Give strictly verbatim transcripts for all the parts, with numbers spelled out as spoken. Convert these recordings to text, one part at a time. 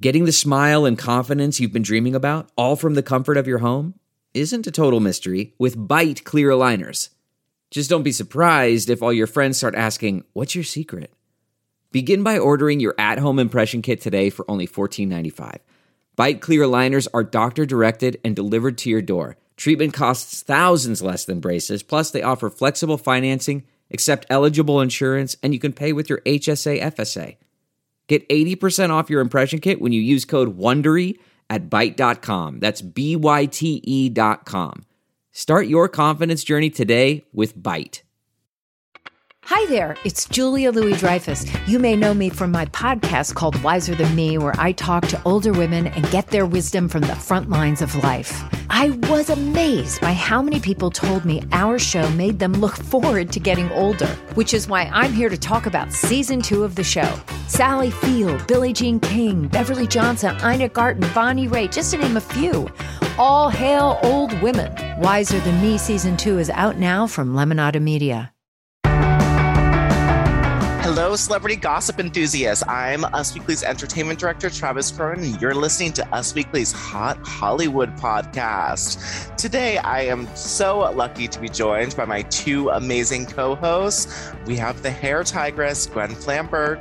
Getting the smile and confidence you've been dreaming about, all from the comfort of your home, isn't a total mystery with Byte clear aligners. Just don't be surprised if all your friends start asking, "What's your secret?" Begin by ordering your at-home impression kit today for only fourteen ninety-five. Byte clear aligners are doctor-directed and delivered to your door. Treatment costs thousands less than braces, plus they offer flexible financing, accept eligible insurance, and you can pay with your H S A F S A. Get eighty percent off your impression kit when you use code WONDERY at byte dot com. That's B Y T E dot com. Start your confidence journey today with Byte. Hi there, it's Julia Louis-Dreyfus. You may know me from my podcast called Wiser Than Me, where I talk to older women and get their wisdom from the front lines of life. I was amazed by how many people told me our show made them look forward to getting older, which is why I'm here to talk about season two of the show. Sally Field, Billie Jean King, Beverly Johnson, Ina Garten, Bonnie Raitt, just to name a few. All hail old women. Wiser Than Me season two is out now from Lemonada Media. Hello, celebrity gossip enthusiasts. I'm Us Weekly's entertainment director, Travis Cronin, and you're listening to Us Weekly's Hot Hollywood podcast. Today, I am so lucky to be joined by my two amazing co-hosts. We have the hair tigress, Gwen Flamberg.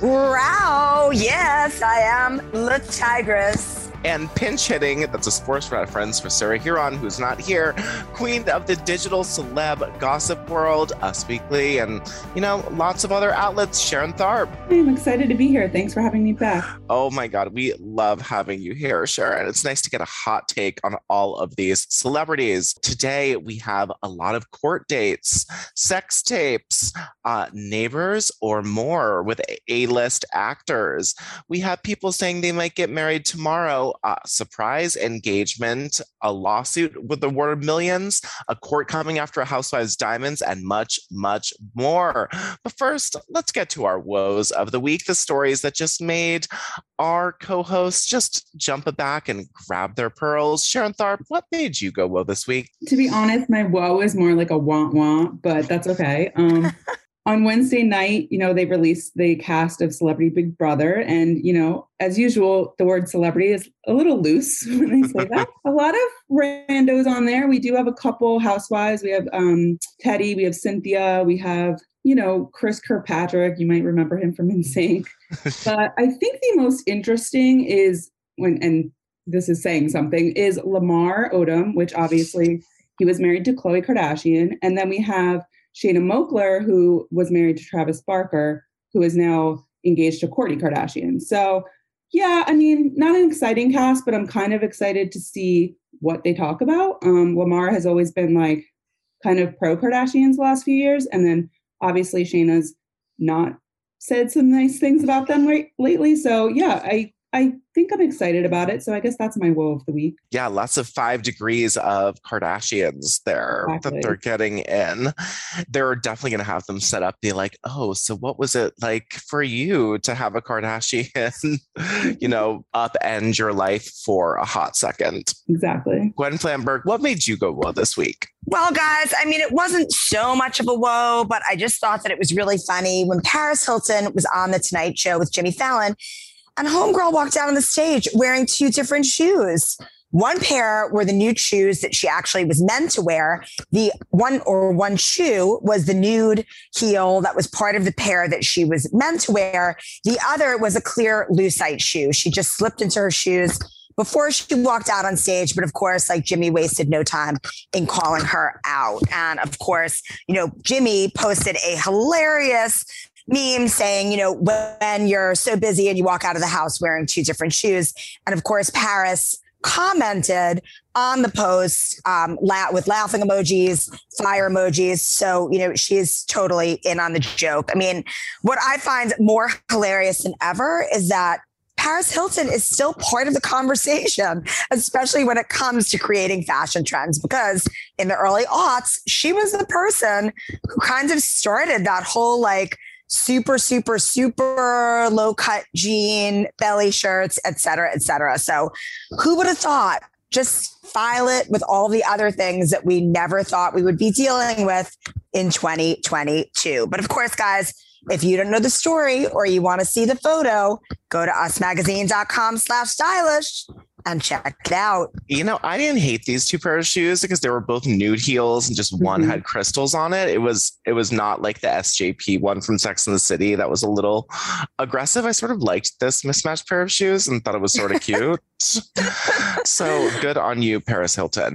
Wow, yes, I am the tigress. And pinch hitting, that's a sports reference for Sarah Huron, who's not here, queen of the digital celeb gossip world, Us Weekly, and, you know, lots of other outlets, Sharon Tharp. I'm excited to be here. Thanks for having me back. Oh my God, we love having you here, Sharon. It's nice to get a hot take on all of these celebrities. Today, we have a lot of court dates, sex tapes, uh, neighbors, or more with A-list actors. We have people saying they might get married tomorrow. Uh, surprise engagement, a lawsuit with the word of millions, a court coming after a housewife's diamonds, and much, much more. But first, let's get to our woes of the week, the stories that just made our co-hosts just jump back and grab their pearls. Sharon Tharp, what made you go woe this week? To be honest, my woe is more like a want want, but that's okay. Um, On Wednesday night, you know, they released the cast of Celebrity Big Brother. And, you know, as usual, the word celebrity is a little loose when I say that. A lot of randos on there. We do have a couple housewives. We have um, Teddy, we have Cynthia, we have, you know, Chris Kirkpatrick. You might remember him from N Sync. But I think the most interesting is when, and this is saying something, is Lamar Odom, which obviously he was married to Khloe Kardashian. And then we have Shayna Moakler, who was married to Travis Barker, who is now engaged to Kourtney Kardashian. So, yeah, I mean, not an exciting cast, but I'm kind of excited to see what they talk about. Um, Lamar has always been like kind of pro Kardashians the last few years. And then obviously Shayna's not said some nice things about them right, lately. So, yeah, I I think I'm excited about it. So I guess that's my woe of the week. Yeah, lots of five degrees of Kardashians there exactly. that they're getting in. They're definitely going to have them set up, be like, oh, so what was it like for you to have a Kardashian, you know, upend your life for a hot second? Exactly. Gwen Flamberg, what made you go woe this week? Well, guys, I mean, it wasn't so much of a woe, but I just thought that it was really funny when Paris Hilton was on The Tonight Show with Jimmy Fallon. And homegirl walked out on the stage wearing two different shoes. One pair were the nude shoes that she actually was meant to wear. The one or one shoe was the nude heel that was part of the pair that she was meant to wear. The other was a clear lucite shoe. She just slipped into her shoes before she walked out on stage. But of course, like Jimmy wasted no time in calling her out. And of course, you know, Jimmy posted a hilarious meme saying, you know, when you're so busy and you walk out of the house wearing two different shoes. And of course, Paris commented on the post um, la- with laughing emojis, fire emojis. So, you know, she's totally in on the joke. I mean, what I find more hilarious than ever is that Paris Hilton is still part of the conversation, especially when it comes to creating fashion trends, because in the early aughts, she was the person who kind of started that whole like super, super, super low cut jean, belly shirts, et cetera, et cetera. So who would have thought? Just file it with all the other things that we never thought we would be dealing with in twenty twenty-two. But of course, guys, If you don't know the story or you want to see the photo, go to usmagazine.com slash stylish and check it out. You know, I didn't hate these two pairs of shoes because they were both nude heels and just mm-hmm. one had crystals on it. It was it was not like the S J P one from Sex and the City that was a little aggressive. I sort of liked this mismatched pair of shoes and thought it was sort of cute. So good on you, Paris Hilton.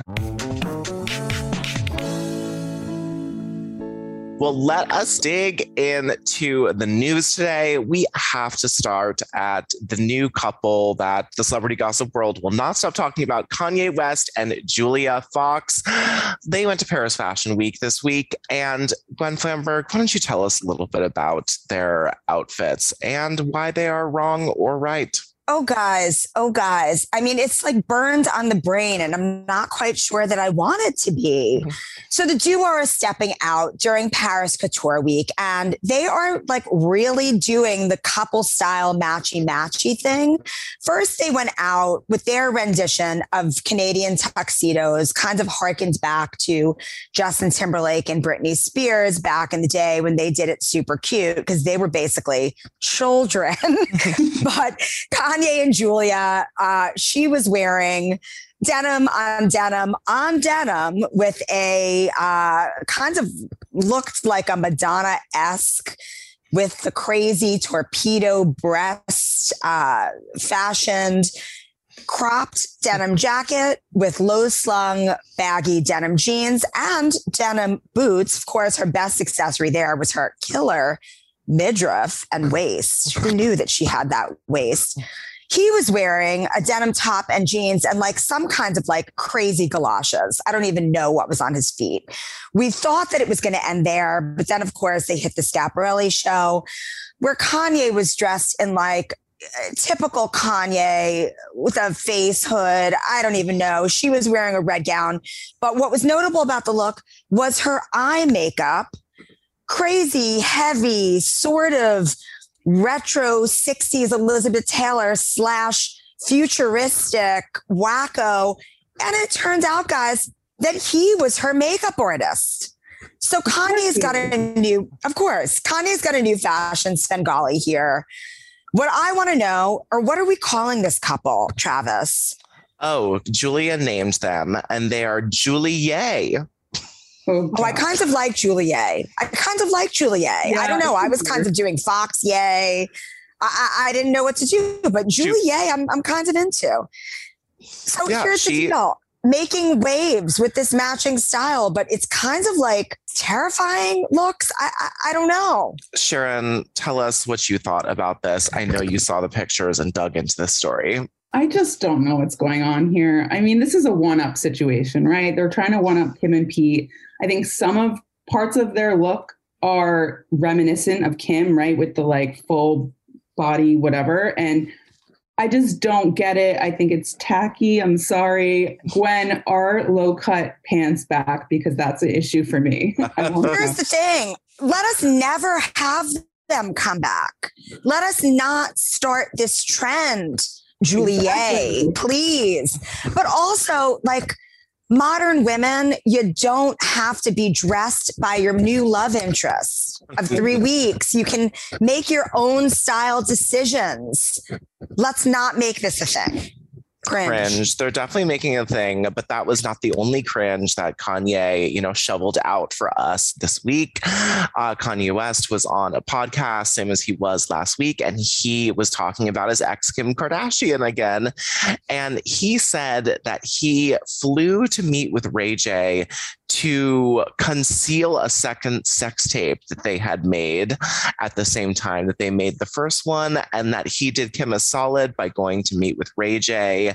Well, let us dig into the news today. We have to start at the new couple that the celebrity gossip world will not stop talking about, Kanye West and Julia Fox. They went to Paris Fashion Week this week. And Gwen Flamberg, why don't you tell us a little bit about their outfits and why they are wrong or right? Oh, guys. Oh, guys. I mean, it's like burned on the brain, and I'm not quite sure that I want it to be. Mm-hmm. So the duo are stepping out during Paris Couture Week, and they are like really doing the couple style matchy matchy thing. First, they went out with their rendition of Canadian tuxedos, kind of harkened back to Justin Timberlake and Britney Spears back in the day when they did it super cute because they were basically children. But Kanye and Julia, uh, she was wearing denim on denim on denim with a uh, kind of looked like a Madonna-esque with the crazy torpedo breast uh, fashioned cropped denim jacket with low slung baggy denim jeans and denim boots. Of course, her best accessory there was her killer midriff and waist. Who knew that she had that waist? He was wearing a denim top and jeans and like some kinds of like crazy galoshes. I don't even know what was on his feet. We thought that it was going to end there, but then of course they hit the Schiaparelli show where Kanye was dressed in like typical Kanye with a face hood. I don't even know. She was wearing a red gown. But what was notable about the look was her eye makeup. Crazy, heavy, sort of retro sixties Elizabeth Taylor slash futuristic wacko. And it turned out, guys, that he was her makeup artist. So Kanye's got a new, of course, Kanye's got a new fashion Svengali here. What I want to know, or what are we calling this couple, Travis? Oh, Julia named them, and they are Julie. Oh, oh, I kind of like Julie. I kind of like Julie. Yeah, I don't know. I was kind of doing Fox Yay. I, I, I didn't know what to do, but Julie, Ju- I'm I'm kind of into. So yeah, here's she- the deal. Making waves with this matching style, but it's kind of like terrifying looks. I, I I don't know. Sharon, tell us what you thought about this. I know you saw the pictures and dug into this story. I just don't know what's going on here. I mean, this is a one-up situation, right? They're trying to one-up Kim and Pete. I think some of parts of their look are reminiscent of Kim, right? With the like full body, whatever. And I just don't get it. I think it's tacky. I'm sorry. Gwen, are low-cut pants back? Because that's an issue for me. Here's the thing. Let us never have them come back. Let us not start this trend, Julie, exactly. Please. But also, like, modern women, you don't have to be dressed by your new love interest of three weeks. You can make your own style decisions. Let's not make this a thing. Cringe. Cringe. They're definitely making a thing, but that was not the only cringe that Kanye, you know, shoveled out for us this week. Uh, Kanye West was on a podcast, same as he was last week, and he was talking about his ex Kim Kardashian again. And he said that he flew to meet with Ray J to conceal a second sex tape that they had made at the same time that they made the first one, and that he did Kim a solid by going to meet with Ray J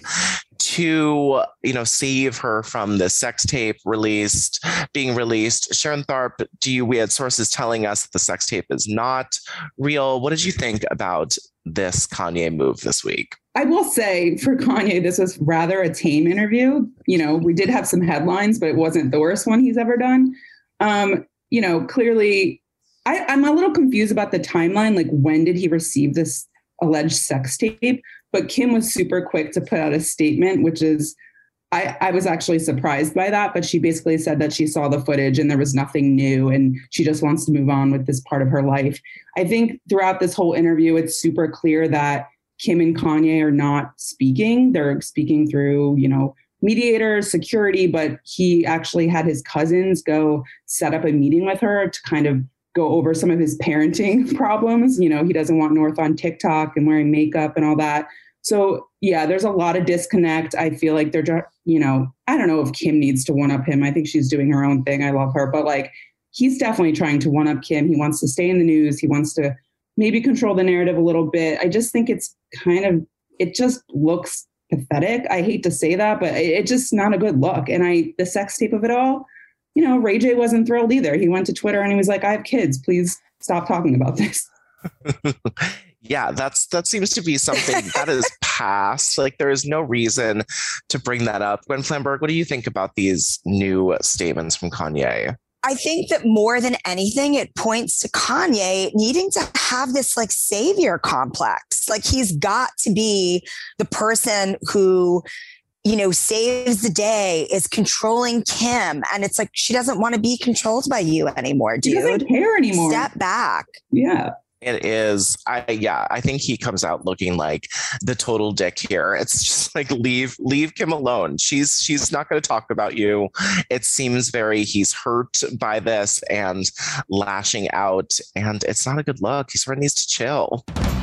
to, you know, save her from the sex tape released, being released. Sharon Tharp, do you, we had sources telling us that the sex tape is not real. What did you think about this Kanye move this week? I will say for Kanye, this was rather a tame interview. You know, we did have some headlines, but it wasn't the worst one he's ever done. Um, you know, clearly, I, I'm a little confused about the timeline. Like, when did he receive this alleged sex tape? But Kim was super quick to put out a statement, which is I, I was actually surprised by that, but she basically said that she saw the footage and there was nothing new and she just wants to move on with this part of her life. I think throughout this whole interview, it's super clear that Kim and Kanye are not speaking. They're speaking through, you know, mediators, security, but he actually had his cousins go set up a meeting with her to kind of go over some of his parenting problems. You know, he doesn't want North on TikTok and wearing makeup and all that. So yeah, there's a lot of disconnect. I feel like they're, you know, I don't know if Kim needs to one up him. I think she's doing her own thing. I love her, but like, he's definitely trying to one up Kim. He wants to stay in the news. He wants to maybe control the narrative a little bit. I just think it's kind of, it just looks pathetic. I hate to say that, but it's just not a good look. And I, the sex tape of it all, you know, Ray J wasn't thrilled either. He went to Twitter and he was like, I have kids. Please stop talking about this. Yeah, that's that seems to be something that is past. Like, there is no reason to bring that up. Gwen Flamberg, what do you think about these new statements from Kanye? I think that more than anything, it points to Kanye needing to have this like savior complex. Like, he's got to be the person who, you know, saves the day, is controlling Kim. And it's like, she doesn't want to be controlled by you anymore, dude. She doesn't care anymore. Step back. Yeah. It is. I yeah, I think he comes out looking like the total dick here. It's just like, leave leave Kim alone. She's she's not going to talk about you. It seems very he's hurt by this and lashing out, and it's not a good look. He sort of needs to chill.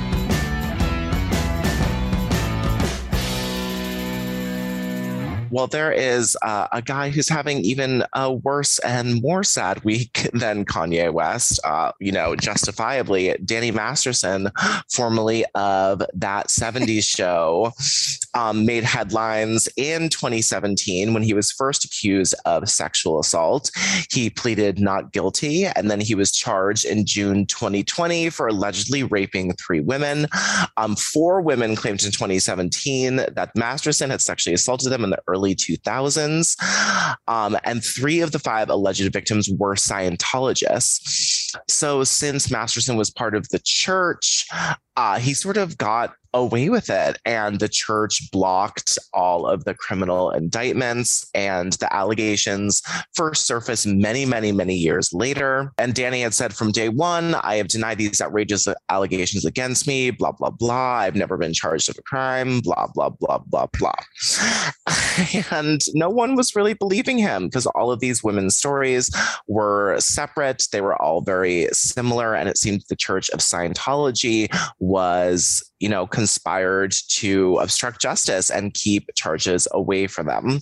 Well, there is uh, a guy who's having even a worse and more sad week than Kanye West. Uh, you know, justifiably, Danny Masterson, formerly of That seventies Show, um, made headlines in twenty seventeen when he was first accused of sexual assault. He pleaded not guilty, and then he was charged in June twenty twenty for allegedly raping three women. Um, four women claimed in twenty seventeen that Masterson had sexually assaulted them in the early two thousands. Um, and three of the five alleged victims were Scientologists. So since Masterson was part of the church, uh, he sort of got away with it, and the church blocked all of the criminal indictments, and the allegations first surfaced many, many, many years later. And Danny had said from day one, I have denied these outrageous allegations against me, blah, blah, blah. I've never been charged of a crime, blah, blah, blah, blah, blah. And no one was really believing him because all of these women's stories were separate. They were all very similar. And it seemed the Church of Scientology was, you know, conspired to obstruct justice and keep charges away from them.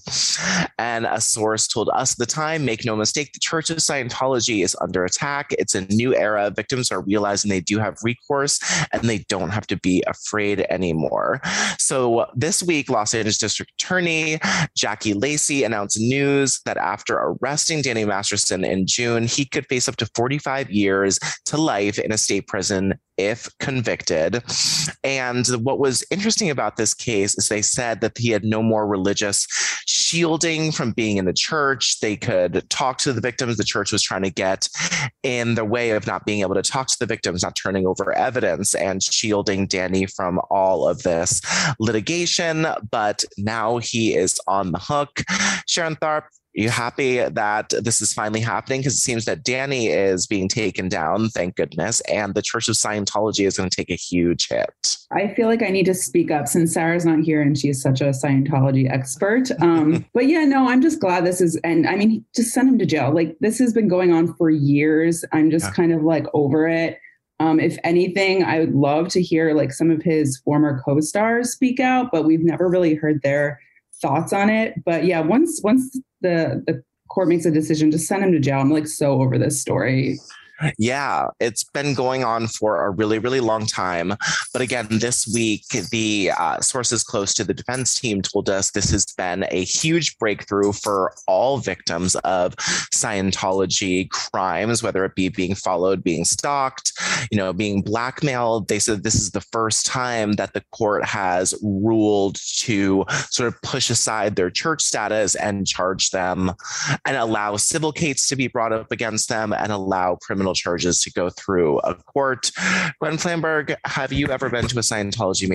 And a source told us at the time, make no mistake, the Church of Scientology is under attack. It's a new era. Victims are realizing they do have recourse and they don't have to be afraid anymore. So this week, Los Angeles District Attorney Jackie Lacey announced news that after arresting Danny Masterson in June, he could face up to forty-five years to life in a state prison if convicted. And what was interesting about this case is they said that he had no more religious shielding from being in the church. They could talk to the victims. The church was trying to get in the way of not being able to talk to the victims, not turning over evidence and shielding Danny from all of this litigation. But now he is on the hook. Sharon Tharp, are you happy that this is finally happening? Because it seems that Danny is being taken down, thank goodness, and the Church of Scientology is going to take a huge hit. I feel like I need to speak up since Sarah's not here and she's such a Scientology expert. Um, but yeah, no, I'm just glad this is, and I mean, just send him to jail. Like, this has been going on for years. I'm just yeah. kind of like over it. Um, if anything, I would love to hear like some of his former co-stars speak out, but we've never really heard their thoughts on it. But yeah, once once the the court makes a decision, just send him to jail. I'm like so over this story. Yeah, it's been going on for a really, really long time. But again, this week, the uh, sources close to the defense team told us this has been a huge breakthrough for all victims of Scientology crimes, whether it be being followed, being stalked, you know, being blackmailed. They said this is the first time that the court has ruled to sort of push aside their church status and charge them and allow civil cases to be brought up against them and allow criminal charges to go through a court. Gwen Flamberg, have you ever been to a Scientology meeting?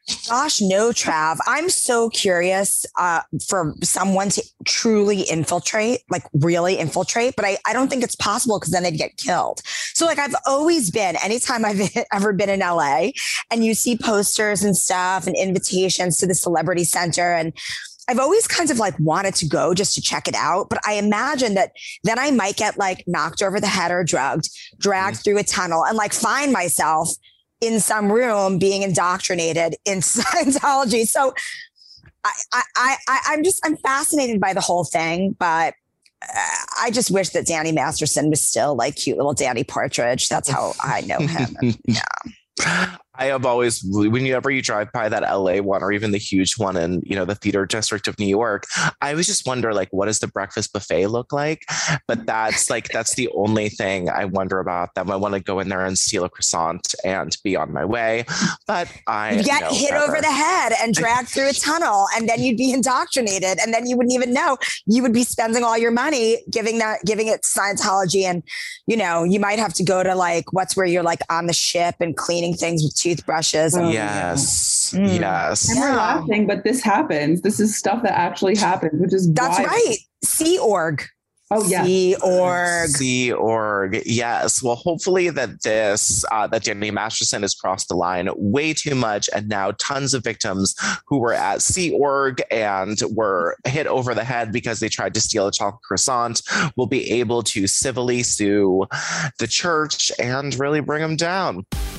Gosh, no, Trav. I'm so curious uh, for someone to truly infiltrate, like really infiltrate, but I, I don't think it's possible because then they'd get killed. So like I've always been, anytime I've ever been in L A and you see posters and stuff and invitations to the Celebrity Center, and I've always kind of like wanted to go just to check it out. But I imagine that then I might get like knocked over the head or drugged, dragged mm-hmm. through a tunnel and like find myself in some room being indoctrinated in Scientology. So I, I, I, I'm just, I'm fascinated by the whole thing, but uh, I just wish that Danny Masterson was still like cute little Danny Partridge. That's how I know him. And, yeah. I have always, whenever you drive by that L A one or even the huge one in, you know, the theater district of New York, I always just wonder, like, what does the breakfast buffet look like? But that's like, that's the only thing I wonder about them. I want to go in there and steal a croissant and be on my way. But I You'd get hit better. over the head and dragged through a tunnel, and then you'd be indoctrinated, and then you wouldn't even know. You would be spending all your money giving that, giving it Scientology. And, you know, you might have to go to like, what's where you're like on the ship and cleaning things with toothbrushes. Oh, yes. Mm. Yes. And we're yeah. laughing, but this happens. This is stuff that actually happens, which is That's wild. right. Sea Org. Oh, yeah. Sea Org. Sea Org. Yes. Well, hopefully that this, uh, that Danny Masterson has crossed the line way too much. And now tons of victims who were at Sea Org and were hit over the head because they tried to steal a chocolate croissant will be able to civilly sue the church and really bring them down.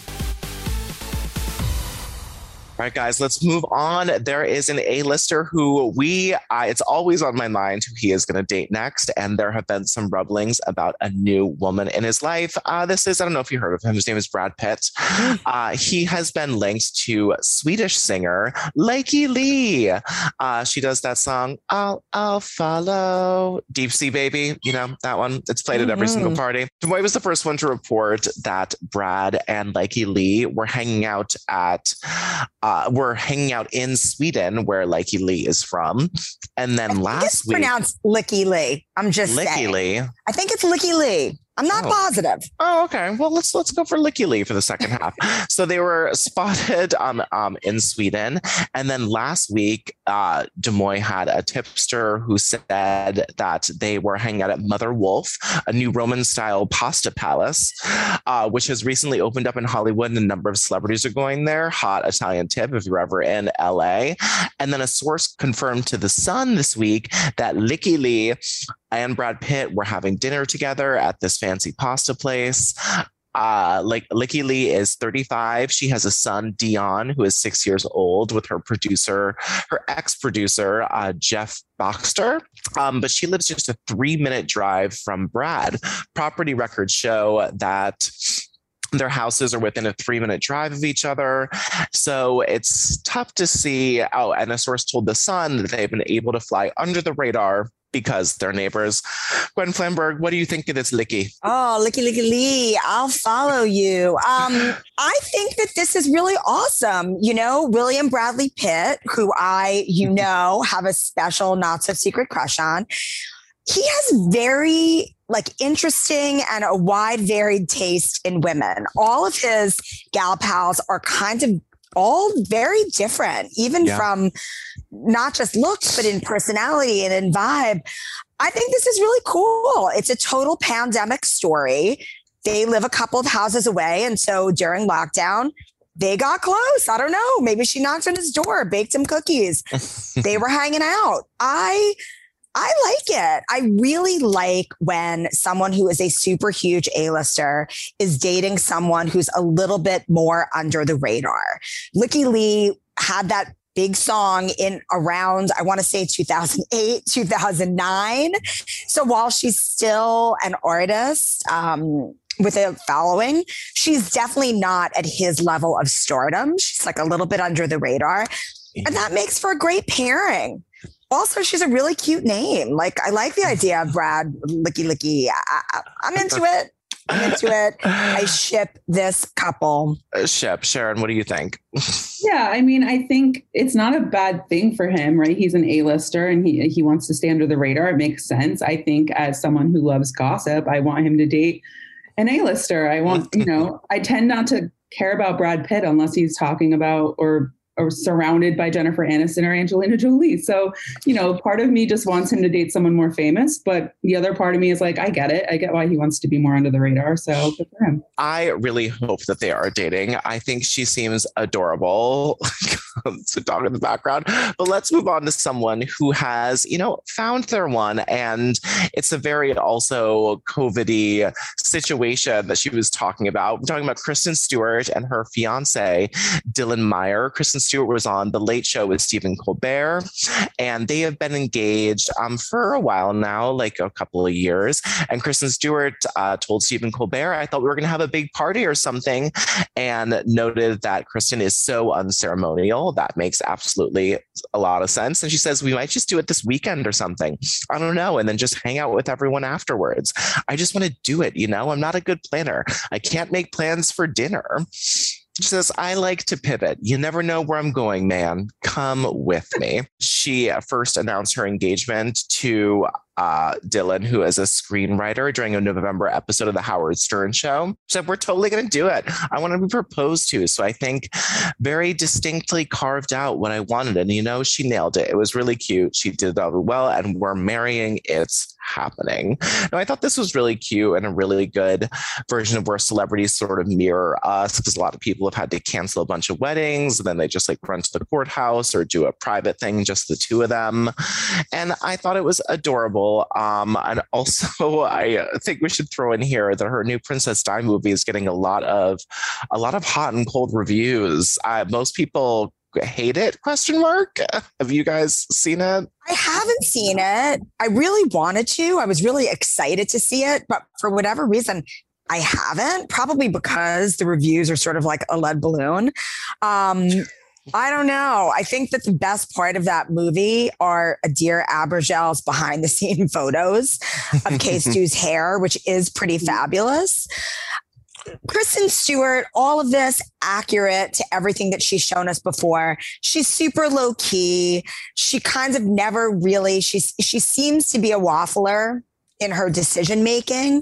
All right, guys, let's move on. There is an A-lister who we, uh, it's always on my mind who he is going to date next. And there have been some rumblings about a new woman in his life. Uh, this is, I don't know if you heard of him. His name is Brad Pitt. Uh, he has been linked to Swedish singer Lykke Li. Uh, she does that song, I'll, I'll follow. Deep Sea Baby, you know, that one. It's played mm-hmm. at every single party. Demoy was the first one to report that Brad and Lykke Li were hanging out at Uh, we're hanging out in Sweden, where Lykke Li is from. And then I last think it's week... pronounced Lykke Li. I'm just Lykke saying. Li. I think it's Lykke Li. I'm not oh. positive. Oh, okay. Well, let's let's go for Lykke Li for the second half. So they were spotted um, um, in Sweden. And then last week, uh, Demoy had a tipster who said that they were hanging out at Mother Wolf, a new Roman-style pasta palace, uh, which has recently opened up in Hollywood, and a number of celebrities are going there. Hot Italian tip if you're ever in L A. And then a source confirmed to The Sun this week that Lykke Li and Brad Pitt were having dinner together at this fancy pasta place. Uh, like Lykke Li is thirty-five. She has a son, Dion, who is six years old, with her producer, her ex-producer, uh, Jeff Baxter. Um, but she lives just a three-minute drive from Brad. Property records show that their houses are within a three-minute drive of each other. So it's tough to see. Oh, and a source told The Sun that they've been able to fly under the radar because they're neighbors. Gwen Flamberg, what do you think of this, Lykke? Oh, Lykke, Lykke Li, I'll follow you. Um, I think that this is really awesome. You know, William Bradley Pitt, who I, you know, have a special not so secret crush on. He has very like interesting and a wide varied taste in women. All of his gal pals are kind of all very different, even yeah. from not just looks, but in personality and in vibe. I think this is really cool. It's a total pandemic story. They live a couple of houses away. And so during lockdown, they got close. I don't know. Maybe she knocked on his door, baked him cookies. They were hanging out. I I like it. I really like when someone who is a super huge A-lister is dating someone who's a little bit more under the radar. Lykke Li had that big song in around, I want to say two thousand eight, two thousand nine. So while she's still an artist, um, with a following, she's definitely not at his level of stardom. She's like a little bit under the radar. And that makes for a great pairing. Also, she's a really cute name. Like, I like the idea of Brad Lykke Lykke. I, I, I'm into it. I'm into it. I ship this couple. Uh, ship. Sharon, what do you think? Yeah, I mean, I think it's not a bad thing for him, right? He's an A-lister and he he wants to stay under the radar. It makes sense. I think as someone who loves gossip, I want him to date an A-lister. I want, you know, I tend not to care about Brad Pitt unless he's talking about or or surrounded by Jennifer Aniston or Angelina Jolie. So, you know, part of me just wants him to date someone more famous, but the other part of me is like, I get it. I get why he wants to be more under the radar. So good for him. I really hope that they are dating. I think she seems adorable to talk in the background. But let's move on to someone who has, you know, found their one. And it's a very also COVID-y situation that she was talking about. We're talking about Kristen Stewart and her fiance, Dylan Meyer. Kristen Stewart was on The Late Show with Stephen Colbert, and they have been engaged um, for a while now, like a couple of years. And Kristen Stewart uh, told Stephen Colbert, I thought we were going to have a big party or something, and noted that Kristen is so unceremonial. That makes absolutely a lot of sense. And she says, we might just do it this weekend or something. I don't know. And then just hang out with everyone afterwards. I just want to do it. You know, I'm not a good planner. I can't make plans for dinner. She says, I like to pivot. You never know where I'm going, man. Come with me. She first announced her engagement to uh, Dylan, who is a screenwriter, during a November episode of The Howard Stern Show. She said, we're totally going to do it. I want to be proposed to. So I think very distinctly carved out what I wanted. And, you know, she nailed it. It was really cute. She did that well. And we're marrying. It's happening. Now, I thought this was really cute and a really good version of where celebrities sort of mirror us, because a lot of people have had to cancel a bunch of weddings and then they just like run to the courthouse or do a private thing, just the two of them. And I thought it was adorable. Um, and also, I think we should throw in here that her new Princess Di movie is getting a lot of a lot of hot and cold reviews. Uh, most people hate it, question mark. Have you guys seen it? I haven't seen it. I really wanted to. I was really excited to see it, but for whatever reason, I haven't, probably because the reviews are sort of like a lead balloon. Um, I don't know. I think that the best part of that movie are Adir Abergel's behind the scene photos of Kay Stu's hair, which is pretty fabulous. Kristen Stewart, all of this accurate to everything that she's shown us before. She's super low key. She kind of never really, she's, she seems to be a waffler in her decision making.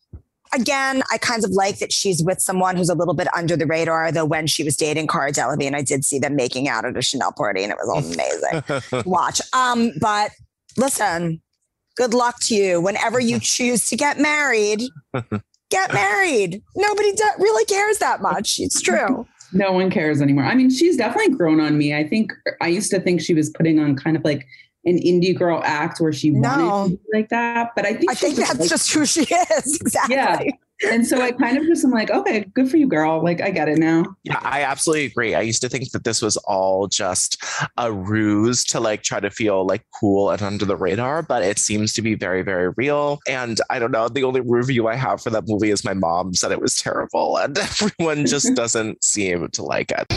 Again, I kind of like that she's with someone who's a little bit under the radar, though when she was dating Cara Delevingne, I did see them making out at a Chanel party and it was all amazing to watch. Um, but listen, good luck to you. Whenever you choose to get married, get married. Nobody do- really cares that much. It's true. No one cares anymore. I mean, she's definitely grown on me. I think I used to think she was putting on kind of like an indie girl act where she wanted No. to be like that. But I think I think that's like, just who she is. Exactly. yeah. And so I kind of just am like, okay, good for you, girl. Like, I get it now. Yeah, I absolutely agree. I used to think that this was all just a ruse to like try to feel like cool and under the radar, but it seems to be very, very real. And I don't know, the only review I have for that movie is my mom said it was terrible, and everyone just doesn't seem to like it.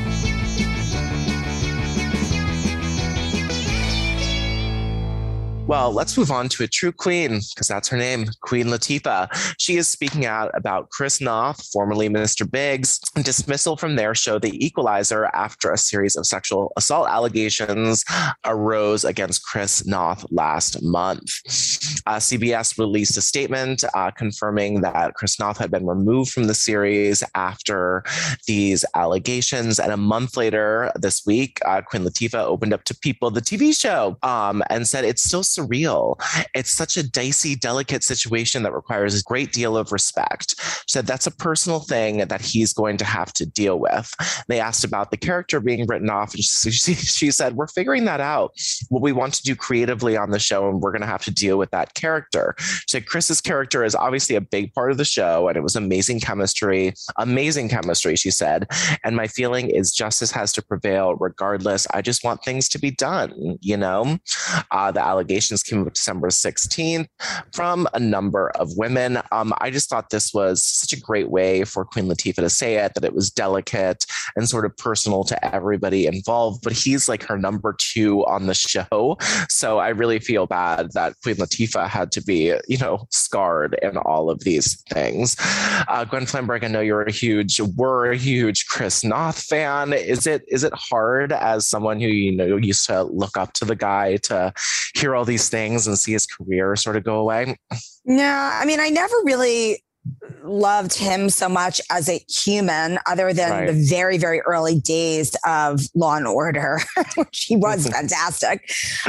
Well, let's move on to a true queen, because that's her name, Queen Latifah. She is speaking out about Chris Noth, formerly Mister Biggs' dismissal from their show, The Equalizer, after a series of sexual assault allegations arose against Chris Noth last month. Uh, C B S released a statement uh, confirming that Chris Noth had been removed from the series after these allegations. And a month later this week, uh, Queen Latifah opened up to People, the T V show, um, and said it's still surreal. It's such a dicey, delicate situation that requires a great deal of respect. She said that's a personal thing that he's going to have to deal with. They asked about the character being written off, and she, she said, we're figuring that out, what we want to do creatively on the show, and we're going to have to deal with that character. She said Chris's character is obviously a big part of the show, and it was amazing chemistry, amazing chemistry, she said. And my feeling is justice has to prevail regardless. I just want things to be done, you know? Uh, the allegations came up December sixteenth from a number of women. Um, I just thought this was such a great way for Queen Latifah to say it, that it was delicate and sort of personal to everybody involved, but he's like her number two on the show. So I really feel bad that Queen Latifah had to be, you know, scarred in all of these things. Uh, Gwen Flamberg, I know you're a huge, we're a huge Chris Noth fan. Is it is it hard as someone who, you know, used to look up to the guy to hear all these things and see his career sort of go away? No, I mean, I never really loved him so much as a human, other than Right. the very, very early days of Law and Order, which he was fantastic.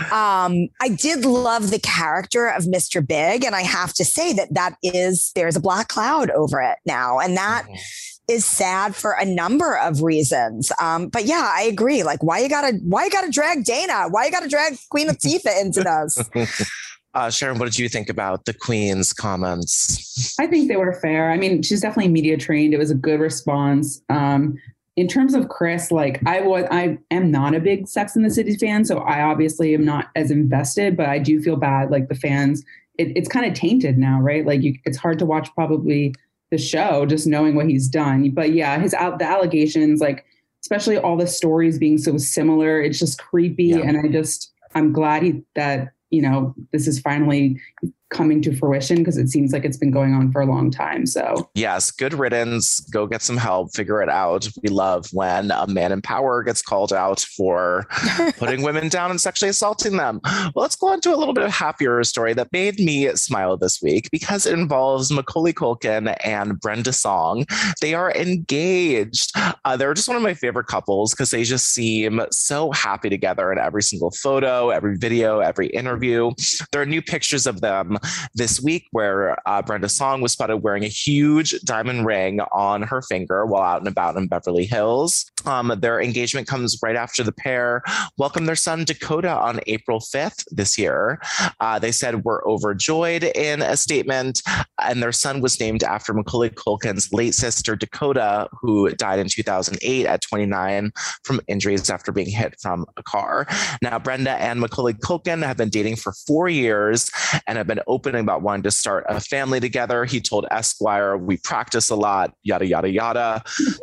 Um, I did love the character of Mister Big. And I have to say that that is, there's a black cloud over it now. And that Mhm. is sad for a number of reasons. Um, but yeah, I agree. Like, why you gotta, why you gotta drag Dana? Why you gotta drag Queen Latifah into this? Uh, Sharon, what did you think about the Queen's comments? I think they were fair. I mean, she's definitely media trained. It was a good response. Um, in terms of Chris, like I was, I am not a big Sex and the City fan, so I obviously am not as invested. But I do feel bad. Like the fans, it, it's kind of tainted now, right? Like you, it's hard to watch probably the show just knowing what he's done. But yeah, his out the allegations, like especially all the stories being so similar, it's just creepy. Yeah. And I just, I'm glad he that. you know, this is finally coming to fruition because it seems like it's been going on for a long time. So yes, good riddance. Go get some help. Figure it out. We love when a man in power gets called out for putting women down and sexually assaulting them. Well, let's go on to a little bit of a happier story that made me smile this week because it involves Macaulay Culkin and Brenda Song. They are engaged. Uh, they're just one of my favorite couples because they just seem so happy together in every single photo, every video, every interview. There are new pictures of them this week where uh, Brenda Song was spotted wearing a huge diamond ring on her finger while out and about in Beverly Hills. Um, their engagement comes right after the pair welcomed their son Dakota on April fifth this year. Uh, they said we're overjoyed in a statement, and their son was named after Macaulay Culkin's late sister Dakota, who died in two thousand eight at twenty-nine from injuries after being hit from a car. Now, Brenda and Macaulay Culkin have been dating for four years and have been open about wanting to start a family together. He told Esquire, "We practice a lot, yada, yada, yada."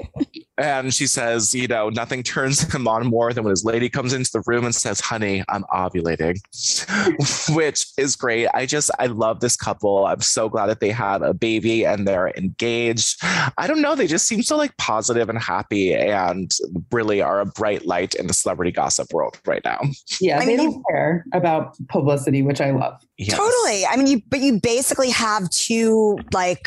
And she says, you know, nothing turns him on more than when his lady comes into the room and says, "Honey, I'm ovulating," which is great. I just, I love this couple. I'm so glad that they have a baby and they're engaged. I don't know. They just seem so like positive and happy and really are a bright light in the celebrity gossip world right now. yeah, I they mean, don't care about publicity, which I love. Yes. Totally. I mean, you, but you basically have two like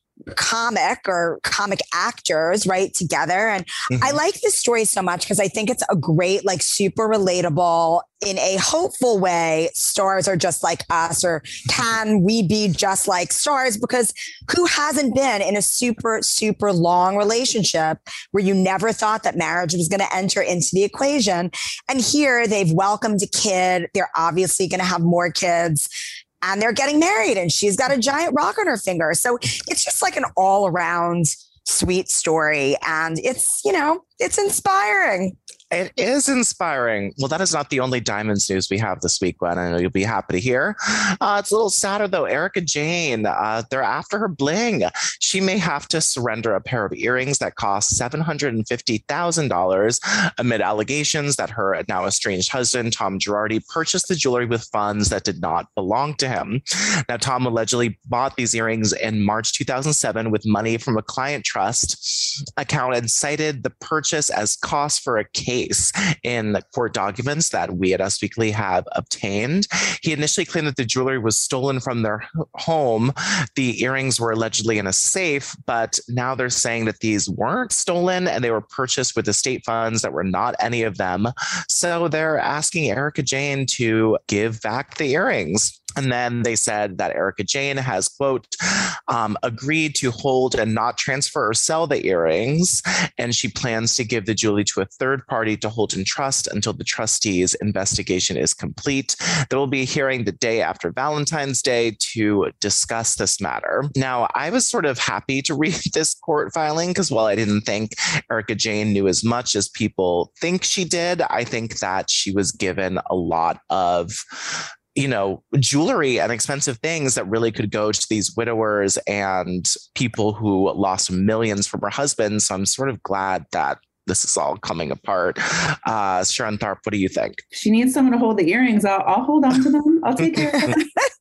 comic or comic actors right together. And Mhm. I like this story so much because I think it's a great, like super relatable in a hopeful way. Stars are just like us, or can we be just like stars? Because who hasn't been in a super, super long relationship where you never thought that marriage was going to enter into the equation? And here they've welcomed a kid. They're obviously going to have more kids. And they're getting married, and she's got a giant rock on her finger. So it's just like an all around sweet story. And it's, you know, it's inspiring. It is inspiring. Well, that is not the only Diamonds news we have this week, Gwen. I know you'll be happy to hear. Uh, it's a little sadder, though. Erika Jayne, uh, they're after her bling. She may have to surrender a pair of earrings that cost seven hundred fifty thousand dollars amid allegations that her now estranged husband, Tom Girardi, purchased the jewelry with funds that did not belong to him. Now, Tom allegedly bought these earrings in March two thousand seven with money from a client trust account and cited the purchase as cost for a case in court documents that we at Us Weekly have obtained. He initially claimed that the jewelry was stolen from their home. The earrings were allegedly in a safe, but now they're saying that these weren't stolen and they were purchased with estate funds that were not any of them. So they're asking Erika Jayne to give back the earrings. And then they said that Erika Jayne has, quote, um, agreed to hold and not transfer or sell the earrings. And she plans to give the jewelry to a third party to hold in trust until the trustee's investigation is complete. There will be a hearing the day after Valentine's Day to discuss this matter. Now, I was sort of happy to read this court filing because while I didn't think Erika Jayne knew as much as people think she did, I think that she was given a lot of you know, jewelry and expensive things that really could go to these widowers and people who lost millions from her husband. So I'm sort of glad that this is all coming apart. Uh, Sharon Tharp, what do you think? She needs someone to hold the earrings. I'll, I'll hold on to them. I'll take care of them.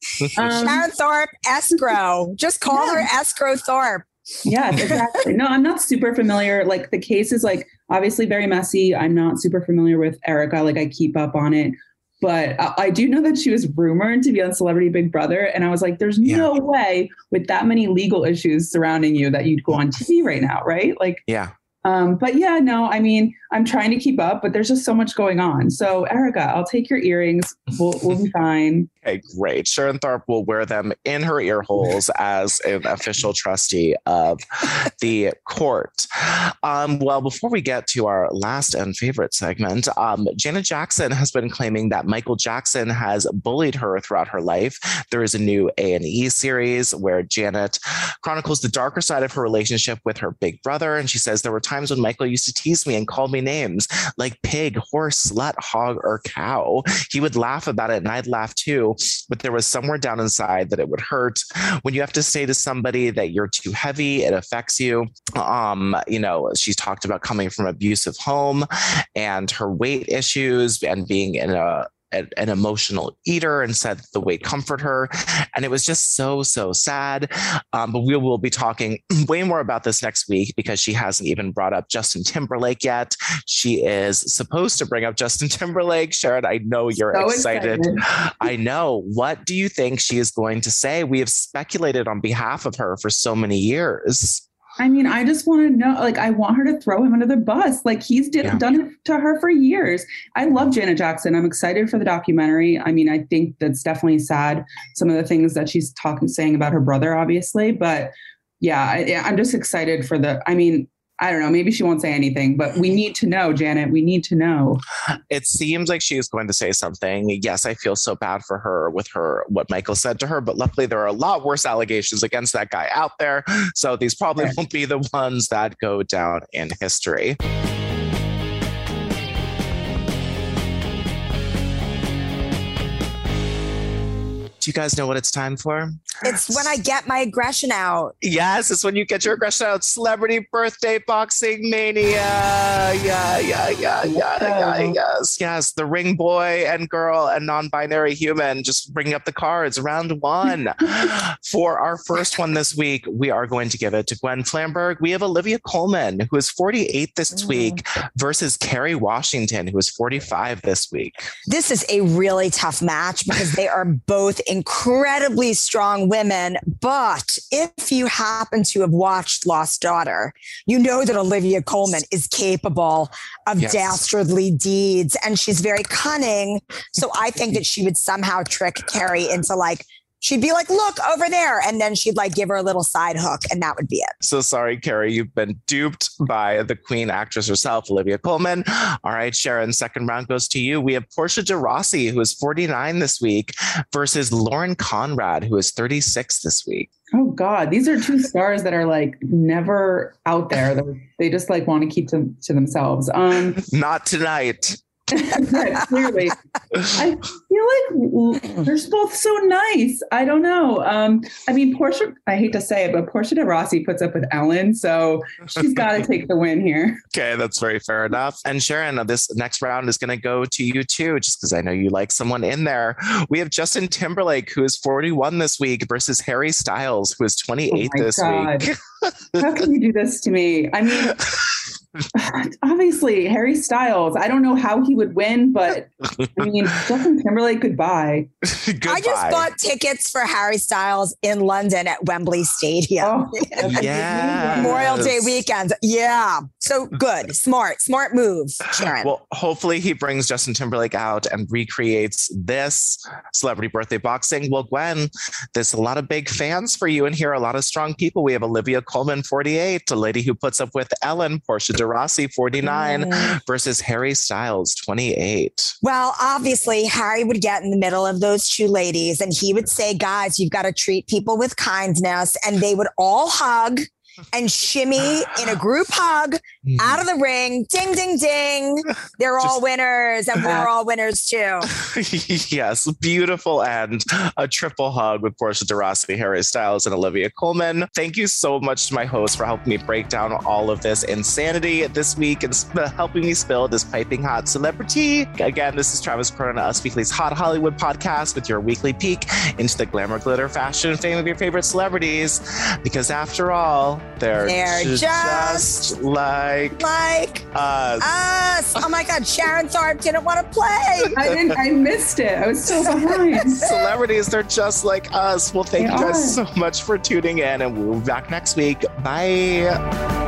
Um, Sharon Thorpe, escrow. Just call Yeah. her Escrow Thorpe. Yes, exactly. No, I'm not super familiar. Like the case is like obviously very messy. I'm not super familiar with Erika. Like I keep up on it. But I, I do know that she was rumored to be on Celebrity Big Brother. And I was like, there's Yeah. no way with that many legal issues surrounding you that you'd go on T V right now, right? Like, Yeah. Um, but yeah, no, I mean, I'm trying to keep up, but there's just so much going on. So Erica, I'll take your earrings. We'll, we'll be fine. Okay, great. Sharon Tharp will wear them in her ear holes as an official trustee of the court. Um, well, before we get to our last and favorite segment, um, Janet Jackson has been claiming that Michael Jackson has bullied her throughout her life. There is a new A and E series where Janet chronicles the darker side of her relationship with her big brother. And she says, there were times when Michael used to tease me and call me names like pig, horse, slut, hog, or cow. He would laugh about it and I'd laugh too. But there was somewhere down inside that it would hurt. When you have to say to somebody that you're too heavy, it affects you. Um, you know, she's talked about coming from an abusive home and her weight issues and being in a an emotional eater, and said the weight comforted her. And it was just so, so sad. Um, but we will be talking way more about this next week because she hasn't even brought up Justin Timberlake yet. She is supposed to bring up Justin Timberlake. Sharon, I know you're So excited. excited. I know. What do you think she is going to say? We have speculated on behalf of her for so many years. I mean, I just want to know, like, I want her to throw him under the bus. Like, he's did, Yeah. done it to her for years. I love Janet Jackson. I'm excited for the documentary. I mean, I think that's definitely sad. Some of the things that she's talking, saying about her brother, obviously. But yeah, I, I'm just excited for the, I mean, I don't know, maybe she won't say anything, but we need to know, Janet. We need to know. It seems like she is going to say something. Yes, I feel so bad for her with her, what Michael said to her, but luckily there are a lot worse allegations against that guy out there. So these probably Yeah. won't be the ones that go down in history. Do you guys know what it's time for? It's when I get my aggression out. Yes, it's when you get your aggression out. Celebrity birthday boxing mania. Yeah, yeah, yeah, yeah, yeah, yes, yes. The ring boy and girl and non-binary human just bringing up the cards. Round one. For our first one this week, we are going to give it to Gwen Flamberg. We have Olivia Colman, who is forty-eight this Mm. week, versus Kerry Washington, who is forty-five this week. This is a really tough match because they are both incredibly strong women. But if you happen to have watched Lost Daughter, you know that Olivia Colman is capable of Yes. dastardly deeds and she's very cunning. So I think that she would somehow trick Carrie into like, she'd be like, look over there. And then she'd like give her a little side hook and that would be it. So sorry, Carrie, you've been duped by the queen actress herself, Olivia Colman. All right, Sharon, second round goes to you. We have Portia de Rossi, who is forty-nine this week, versus Lauren Conrad, who is thirty-six this week. Oh God, these are two stars that are like never out there. They're, they just like want to keep to, to themselves. Um, Not tonight. yeah, clearly. I feel like they're both so nice. I don't know. Um, I mean, Portia, I hate to say it, but Portia de Rossi puts up with Ellen, so she's got to take the win here. Okay, that's very fair enough. And Sharon, this next round is going to go to you too, just because I know you like someone in there. We have Justin Timberlake, who is forty-one this week, versus Harry Styles, who is twenty-eight Oh my this God. week. How can you do this to me? I mean, obviously, Harry Styles. I don't know how he would win, but I mean, Justin Timberlake, goodbye. Goodbye. I just bought tickets for Harry Styles in London at Wembley Stadium. Oh, Yes. Memorial Day weekend. Yeah. So good. Smart, smart move, Sharon. Well, hopefully he brings Justin Timberlake out and recreates this celebrity birthday boxing. Well, Gwen, there's a lot of big fans for you in here, a lot of strong people. We have Olivia Colman, forty-eight, a lady who puts up with Ellen, Portia de Rossi, forty-nine, Mm. versus Harry Styles, twenty-eight. Well, obviously, Harry would get in the middle of those two ladies and he would say, guys, you've got to treat people with kindness. And they would all hug and shimmy in a group hug out of the ring. Ding, ding, ding. They're all Just- winners and we're all winners too. Yes, beautiful end. A triple hug with Portia de Rossi, Harry Styles, and Olivia Colman. Thank you so much to my host for helping me break down all of this insanity this week and sp- helping me spill this piping hot celebrity. Again, this is Travis Corona, Us Weekly's Hot Hollywood podcast with your weekly peek into the glamour, glitter, fashion, and fame of your favorite celebrities. Because after all, They're, They're just, just like, like us. us. Oh my God, Sharon Tharp didn't want to play. I didn't. I missed it. I was so behind. Celebrities, they're just like us. Well, thank They you guys are. so much for tuning in, and we'll be back next week. Bye.